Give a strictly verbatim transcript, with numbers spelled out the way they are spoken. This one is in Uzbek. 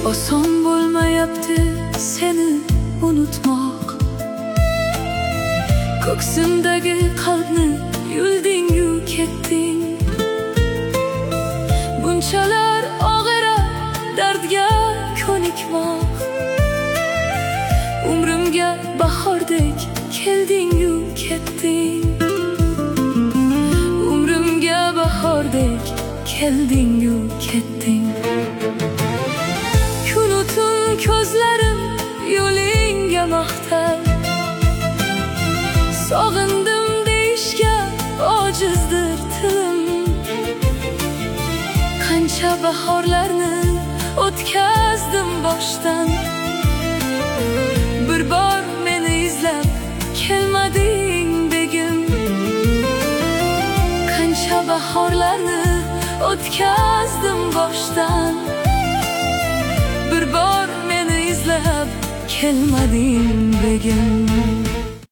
Oson bo'lmayapti seni unutmoq. Ko'ksimdagi qalbni yulding-yu ketding. Bunchalar og'ira dardga ko'nikmoq. Umrimga bahordek kelding-yu ketding. Umrimga bahordek kelding-yu ketding. Kunu tun ko'zlarim yo'lingga maqtar. Sog'indim deyishga ojizdir tilim. Qancha bahorlarni o'tkazdim boshdan. Bir bor meni izlab kelmading begim. Qancha bahorlarni o'tkazdim boshdan. Bir bor meni izlab kelmading begim.